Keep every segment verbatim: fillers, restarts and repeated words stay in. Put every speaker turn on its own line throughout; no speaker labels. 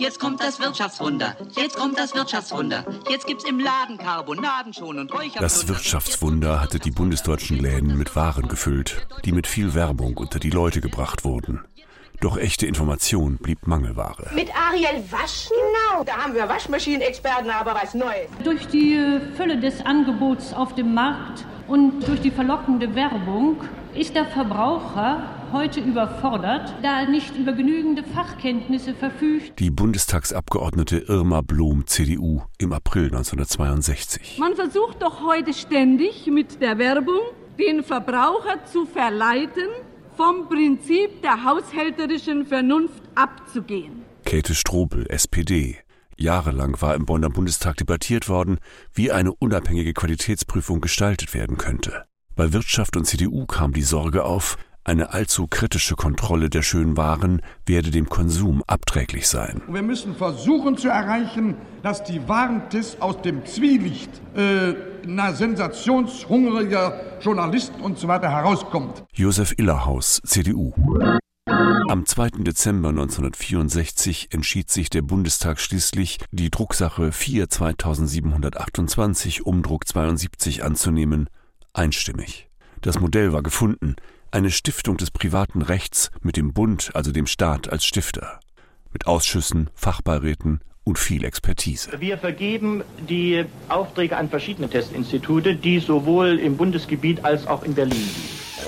Jetzt kommt das Wirtschaftswunder. Jetzt kommt das Wirtschaftswunder. Jetzt gibt's im Laden Carbonaden schon und Räucherplunder.
Das Wirtschaftswunder hatte die bundesdeutschen Läden mit Waren gefüllt, die mit viel Werbung unter die Leute gebracht wurden. Doch echte Information blieb Mangelware.
Mit Ariel waschen? Genau, da haben wir Waschmaschinenexperten, aber was Neues.
Durch die Fülle des Angebots auf dem Markt und durch die verlockende Werbung ist der Verbraucher heute überfordert, da er nicht über genügende Fachkenntnisse verfügt.
Die Bundestagsabgeordnete Irma Blom, C D U, im April neunzehnhundertzweiundsechzig.
Man versucht doch heute ständig mit der Werbung den Verbraucher zu verleiten, vom Prinzip der haushälterischen Vernunft abzugehen.
Käthe Strobel, S P D. Jahrelang war im Bonner Bundestag debattiert worden, wie eine unabhängige Qualitätsprüfung gestaltet werden könnte. Bei Wirtschaft und C D U kam die Sorge auf, eine allzu kritische Kontrolle der schönen Waren werde dem Konsum abträglich sein.
Wir müssen versuchen zu erreichen, dass die Warentest aus dem Zwielicht äh, na, sensationshungriger Journalisten und so weiter herauskommt.
Josef Illerhaus, C D U. Am zweiten Dezember neunzehnhundertvierundsechzig entschied sich der Bundestag schließlich, die Drucksache vier zweitausendsiebenhundertachtundzwanzig Umdruck zweiundsiebzig anzunehmen, einstimmig. Das Modell war gefunden, eine Stiftung des privaten Rechts mit dem Bund, also dem Staat, als Stifter. Mit Ausschüssen, Fachbeiräten und viel Expertise.
Wir vergeben die Aufträge an verschiedene Testinstitute, die sowohl im Bundesgebiet als auch in Berlin liegen.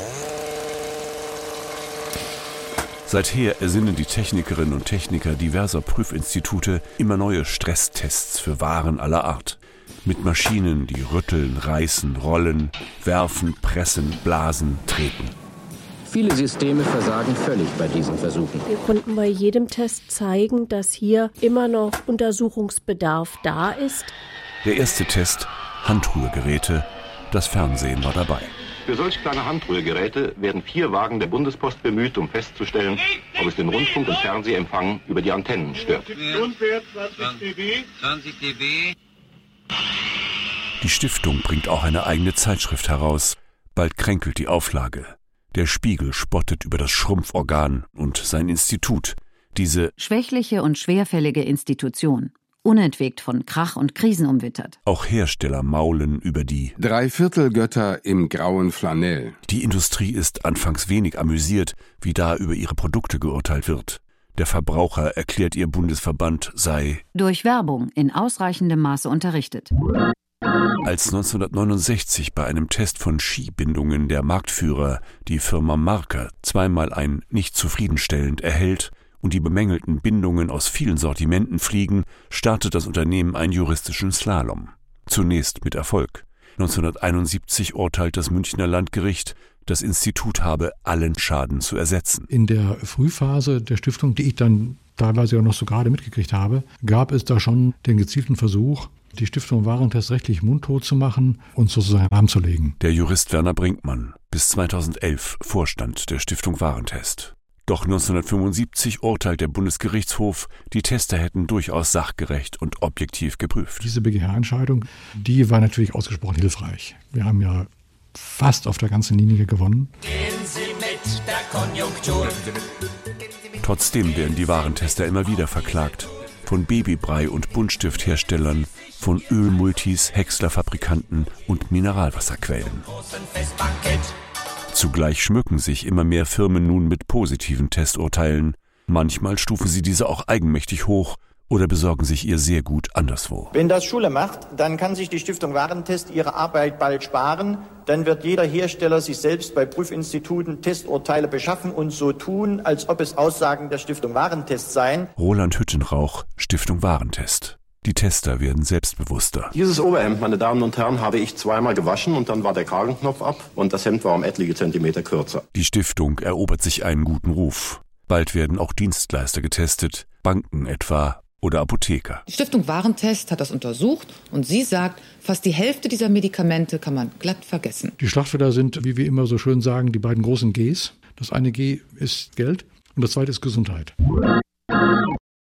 Seither ersinnen die Technikerinnen und Techniker diverser Prüfinstitute immer neue Stresstests für Waren aller Art. Mit Maschinen, die rütteln, reißen, rollen, werfen, pressen, blasen, treten.
Viele Systeme versagen völlig bei diesen Versuchen.
Wir konnten bei jedem Test zeigen, dass hier immer noch Untersuchungsbedarf da ist.
Der erste Test, Handrührgeräte. Das Fernsehen war dabei.
Für solch kleine Handrührgeräte werden vier Wagen der Bundespost bemüht, um festzustellen, ob es den Rundfunk- und Fernsehempfang über die Antennen stört.
zwanzig dB.
Die Stiftung bringt auch eine eigene Zeitschrift heraus. Bald kränkelt die Auflage. Der Spiegel spottet über das Schrumpforgan und sein Institut. Diese
schwächliche und schwerfällige Institution, unentwegt von Krach und Krisen umwittert.
Auch Hersteller maulen über die
Dreiviertelgötter im grauen Flanell.
Die Industrie ist anfangs wenig amüsiert, wie da über ihre Produkte geurteilt wird. Der Verbraucher, erklärt ihr Bundesverband, sei
durch Werbung in ausreichendem Maße unterrichtet.
Als neunzehnhundertneunundsechzig bei einem Test von Skibindungen der Marktführer, die Firma Marker, zweimal ein nicht zufriedenstellend erhält und die bemängelten Bindungen aus vielen Sortimenten fliegen, startet das Unternehmen einen juristischen Slalom. Zunächst mit Erfolg. neunzehnhunderteinundsiebzig urteilt das Münchner Landgericht, das Institut habe allen Schaden zu ersetzen.
In der Frühphase der Stiftung, die ich dann teilweise auch noch so gerade mitgekriegt habe, gab es da schon den gezielten Versuch, die Stiftung Warentest rechtlich mundtot zu machen und sozusagen lahmzulegen.
Der Jurist Werner Brinkmann, bis zweitausendelf Vorstand der Stiftung Warentest. Doch neunzehnhundertfünfundsiebzig urteilt der Bundesgerichtshof, die Tester hätten durchaus sachgerecht und objektiv geprüft.
Diese B G H-Entscheidung, die war natürlich ausgesprochen hilfreich. Wir haben ja fast auf der ganzen Linie gewonnen.
Gehen Sie mit der Konjunktur.
Trotzdem werden die Warentester immer wieder verklagt. Von Babybrei- und Buntstiftherstellern, von Ölmultis, Häckslerfabrikanten und Mineralwasserquellen. Zugleich schmücken sich immer mehr Firmen nun mit positiven Testurteilen. Manchmal stufen sie diese auch eigenmächtig hoch oder besorgen sich ihr sehr gut anderswo.
Wenn das Schule macht, dann kann sich die Stiftung Warentest ihre Arbeit bald sparen. Dann wird jeder Hersteller sich selbst bei Prüfinstituten Testurteile beschaffen und so tun, als ob es Aussagen der Stiftung Warentest seien.
Roland Hüttenrauch, Stiftung Warentest. Die Tester werden selbstbewusster.
Dieses Oberhemd, meine Damen und Herren, habe ich zweimal gewaschen und dann war der Kragenknopf ab und das Hemd war um etliche Zentimeter kürzer.
Die Stiftung erobert sich einen guten Ruf. Bald werden auch Dienstleister getestet, Banken etwa oder Apotheker.
Die Stiftung Warentest hat das untersucht und sie sagt, fast die Hälfte dieser Medikamente kann man glatt vergessen.
Die Schlachtfelder sind, wie wir immer so schön sagen, die beiden großen Gs. Das eine G ist Geld und das zweite ist Gesundheit.